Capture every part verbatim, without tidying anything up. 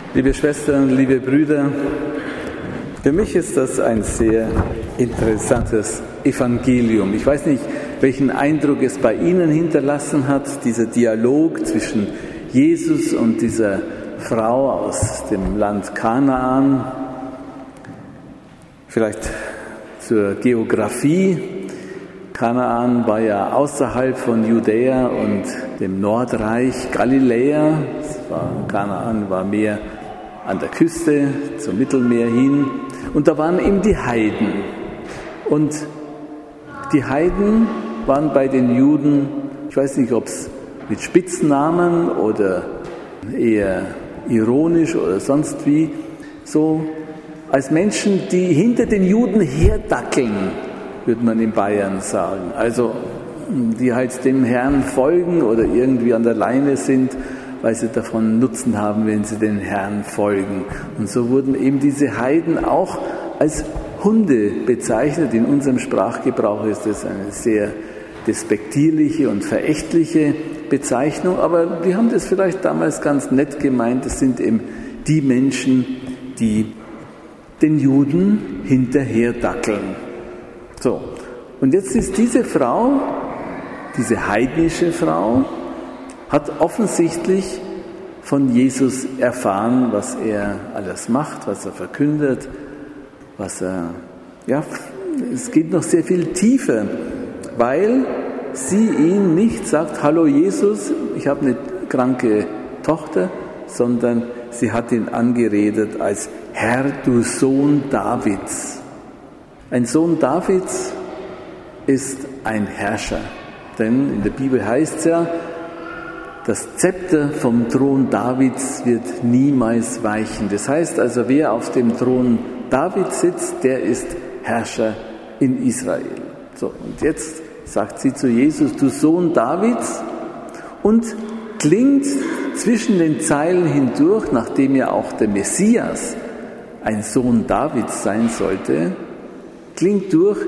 Liebe Schwestern, liebe Brüder, für mich ist das ein sehr interessantes Evangelium. Ich weiß nicht, welchen Eindruck es bei Ihnen hinterlassen hat, dieser Dialog zwischen Jesus und dieser Frau aus dem Land Kanaan. Vielleicht zur Geografie. Kanaan war ja außerhalb von Judäa und dem Nordreich Galiläa. War, Kanaan war mehr an der Küste, zum Mittelmeer hin. Und da waren eben die Heiden. Und die Heiden waren bei den Juden, ich weiß nicht, ob es mit Spitznamen oder eher ironisch oder sonst wie, so als Menschen, die hinter den Juden herdackeln, würde man in Bayern sagen. Also die halt dem Herrn folgen oder irgendwie an der Leine sind, weil sie davon Nutzen haben, wenn sie den Herrn folgen. Und so wurden eben diese Heiden auch als Hunde bezeichnet. In unserem Sprachgebrauch ist das eine sehr despektierliche und verächtliche Bezeichnung, aber die haben das vielleicht damals ganz nett gemeint. Das sind eben die Menschen, die den Juden hinterherdackeln. So, und jetzt ist diese Frau, diese heidnische Frau, hat offensichtlich von Jesus erfahren, was er alles macht, was er verkündet, was er, ja, es geht noch sehr viel tiefer, weil sie ihn nicht sagt, hallo Jesus, ich habe eine kranke Tochter, sondern sie hat ihn angeredet als Herr, du Sohn Davids. Ein Sohn Davids ist ein Herrscher, denn in der Bibel heißt es ja, das Zepter vom Thron Davids wird niemals weichen. Das heißt also, wer auf dem Thron Davids sitzt, der ist Herrscher in Israel. So, und jetzt sagt sie zu Jesus, du Sohn Davids, und klingt zwischen den Zeilen hindurch, nachdem ja auch der Messias ein Sohn Davids sein sollte, klingt durch,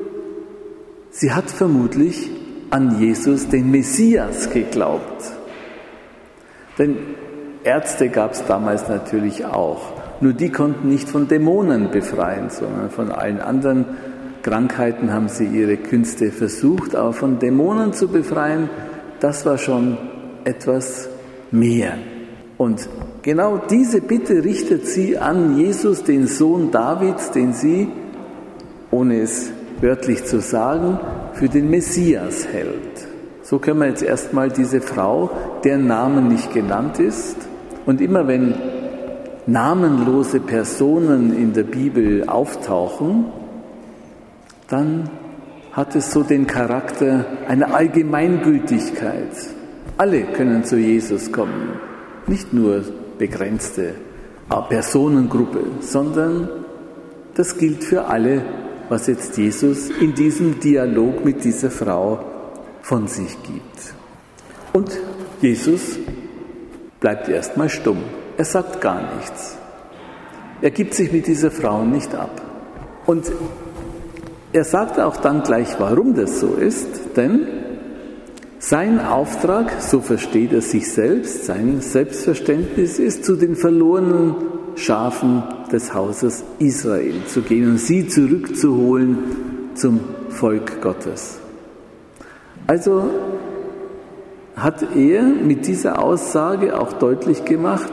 sie hat vermutlich an Jesus, den Messias, geglaubt. Denn Ärzte gab es damals natürlich auch. Nur die konnten nicht von Dämonen befreien, sondern von allen anderen Krankheiten haben sie ihre Künste versucht. Aber von Dämonen zu befreien, das war schon etwas mehr. Und genau diese Bitte richtet sie an Jesus, den Sohn Davids, den sie, ohne es wörtlich zu sagen, für den Messias hält. So können wir jetzt erstmal diese Frau, deren Name nicht genannt ist, und immer wenn namenlose Personen in der Bibel auftauchen, dann hat es so den Charakter einer Allgemeingültigkeit. Alle können zu Jesus kommen, nicht nur begrenzte Personengruppe, sondern das gilt für alle, was jetzt Jesus in diesem Dialog mit dieser Frau von sich gibt. Und Jesus bleibt erstmal stumm. Er sagt gar nichts. Er gibt sich mit dieser Frau nicht ab. Und er sagt auch dann gleich, warum das so ist, denn sein Auftrag, so versteht er sich selbst, sein Selbstverständnis ist, zu den verlorenen Schafen des Hauses Israel zu gehen und sie zurückzuholen zum Volk Gottes. Also hat er mit dieser Aussage auch deutlich gemacht,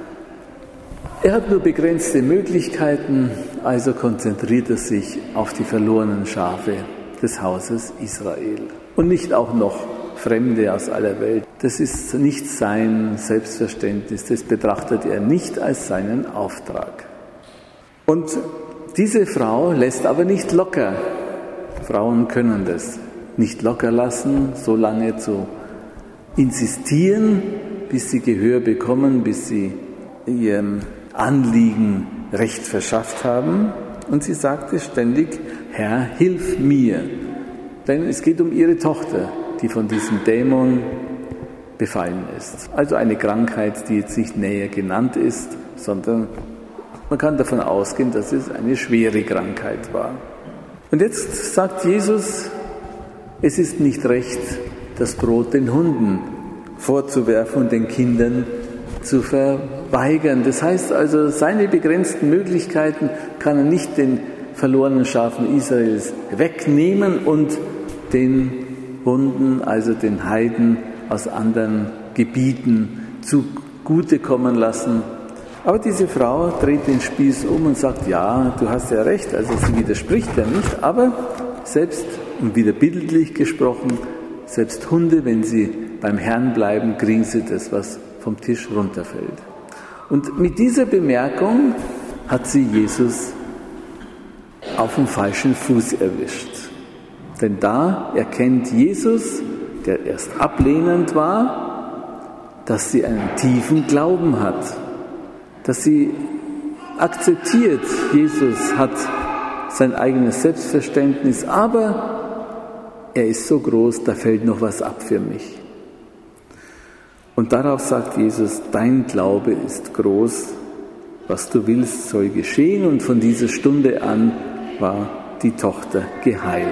er hat nur begrenzte Möglichkeiten, also konzentriert er sich auf die verlorenen Schafe des Hauses Israel und nicht auch noch Fremde aus aller Welt. Das ist nicht sein Selbstverständnis, das betrachtet er nicht als seinen Auftrag. Und diese Frau lässt aber nicht locker. Frauen können das nicht locker lassen, so lange zu insistieren, bis sie Gehör bekommen, bis sie ihrem Anliegen Recht verschafft haben. Und sie sagte ständig, Herr, hilf mir. Denn es geht um ihre Tochter, die von diesem Dämon befallen ist. Also eine Krankheit, die jetzt nicht näher genannt ist, sondern man kann davon ausgehen, dass es eine schwere Krankheit war. Und jetzt sagt Jesus, es ist nicht recht, das Brot den Hunden vorzuwerfen und den Kindern zu verweigern. weigern. Das heißt also, seine begrenzten Möglichkeiten kann er nicht den verlorenen Schafen Israels wegnehmen und den Wunden, also den Heiden aus anderen Gebieten zugutekommen lassen. Aber diese Frau dreht den Spieß um und sagt, ja, du hast ja recht, also sie widerspricht ja nicht, aber selbst, und wieder bildlich gesprochen, selbst Hunde, wenn sie beim Herrn bleiben, kriegen sie das, was vom Tisch runterfällt. Und mit dieser Bemerkung hat sie Jesus auf dem falschen Fuß erwischt. Denn da erkennt Jesus, der erst ablehnend war, dass sie einen tiefen Glauben hat, dass sie akzeptiert, Jesus hat sein eigenes Selbstverständnis, aber er ist so groß, da fällt noch was ab für mich. Und darauf sagt Jesus, dein Glaube ist groß, was du willst, soll geschehen. Und von dieser Stunde an war die Tochter geheilt.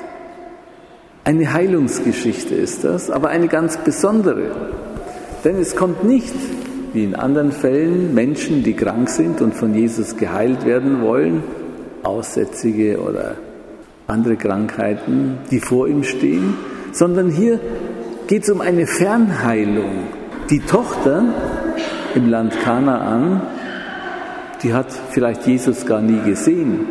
Eine Heilungsgeschichte ist das, aber eine ganz besondere. Denn es kommt nicht, wie in anderen Fällen, Menschen, die krank sind und von Jesus geheilt werden wollen, Aussätzige oder andere Krankheiten, die vor ihm stehen, sondern hier geht es um eine Fernheilung. Die Tochter im Land Kanaan, die hat vielleicht Jesus gar nie gesehen.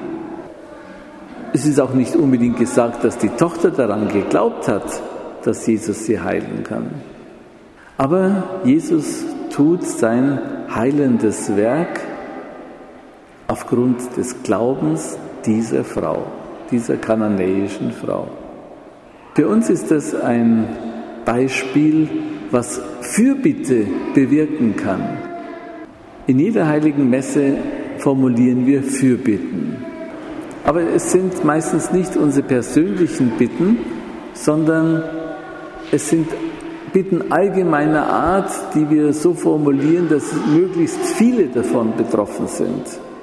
Es ist auch nicht unbedingt gesagt, dass die Tochter daran geglaubt hat, dass Jesus sie heilen kann. Aber Jesus tut sein heilendes Werk aufgrund des Glaubens dieser Frau, dieser kananäischen Frau. Für uns ist das ein Beispiel, was Fürbitte bewirken kann. In jeder heiligen Messe formulieren wir Fürbitten. Aber es sind meistens nicht unsere persönlichen Bitten, sondern es sind Bitten allgemeiner Art, die wir so formulieren, dass möglichst viele davon betroffen sind.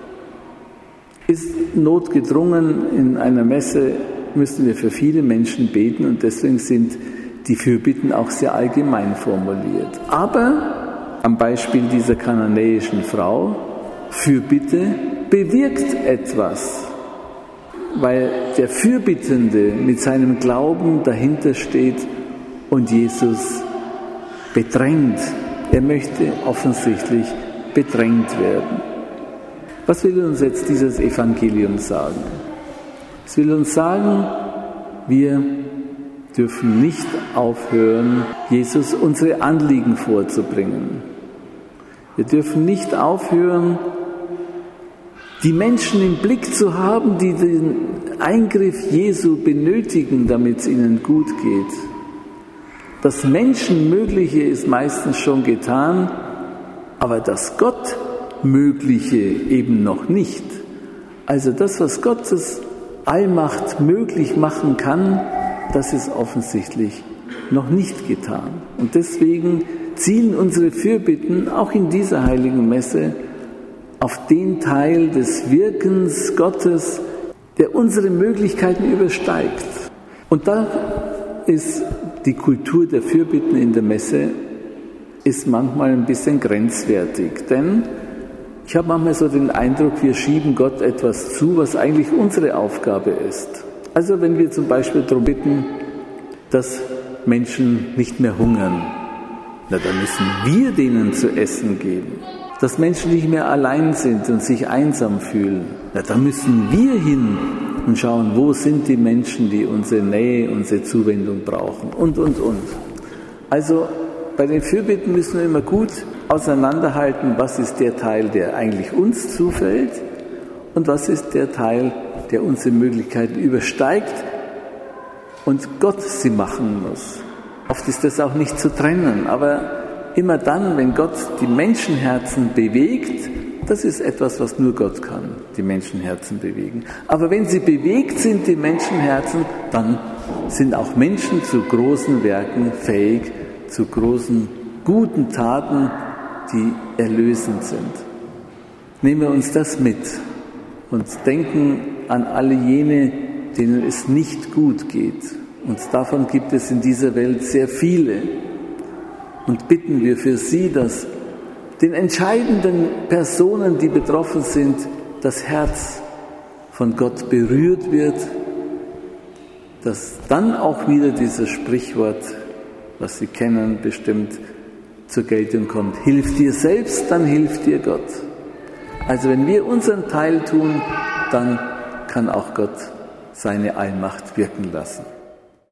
Ist notgedrungen in einer Messe, müssen wir für viele Menschen beten und deswegen sind die Fürbitten auch sehr allgemein formuliert. Aber am Beispiel dieser kananäischen Frau, Fürbitte bewirkt etwas, weil der Fürbittende mit seinem Glauben dahinter steht und Jesus bedrängt. Er möchte offensichtlich bedrängt werden. Was will uns jetzt dieses Evangelium sagen? Es will uns sagen, wir dürfen nicht aufhören, Jesus unsere Anliegen vorzubringen. Wir dürfen nicht aufhören, die Menschen im Blick zu haben, die den Eingriff Jesu benötigen, damit es ihnen gut geht. Das Menschenmögliche ist meistens schon getan, aber das Gottmögliche eben noch nicht. Also das, was Gottes Allmacht möglich machen kann, das ist offensichtlich noch nicht getan. Und deswegen zielen unsere Fürbitten auch in dieser heiligen Messe auf den Teil des Wirkens Gottes, der unsere Möglichkeiten übersteigt. Und da ist die Kultur der Fürbitten in der Messe ist manchmal ein bisschen grenzwertig, denn ich habe manchmal so den Eindruck, wir schieben Gott etwas zu, was eigentlich unsere Aufgabe ist. Also wenn wir zum Beispiel darum bitten, dass Menschen nicht mehr hungern, na, dann müssen wir denen zu essen geben. Dass Menschen nicht mehr allein sind und sich einsam fühlen, na, da müssen wir hin und schauen, wo sind die Menschen, die unsere Nähe, unsere Zuwendung brauchen und, und, und. Also bei den Fürbitten müssen wir immer gut auseinanderhalten, was ist der Teil, der eigentlich uns zufällt und was ist der Teil, der unsere Möglichkeiten übersteigt und Gott sie machen muss. Oft ist das auch nicht zu trennen, aber immer dann, wenn Gott die Menschenherzen bewegt, das ist etwas, was nur Gott kann, die Menschenherzen bewegen. Aber wenn sie bewegt sind, die Menschenherzen, dann sind auch Menschen zu großen Werken fähig, zu großen, guten Taten, die erlösend sind. Nehmen wir uns das mit und denken an alle jene, denen es nicht gut geht. Und davon gibt es in dieser Welt sehr viele. Und bitten wir für sie, dass den entscheidenden Personen, die betroffen sind, das Herz von Gott berührt wird, dass dann auch wieder dieses Sprichwort, was Sie kennen, bestimmt zur Geltung kommt. Hilf dir selbst, dann hilft dir Gott. Also wenn wir unseren Teil tun, dann kann auch Gott seine Allmacht wirken lassen.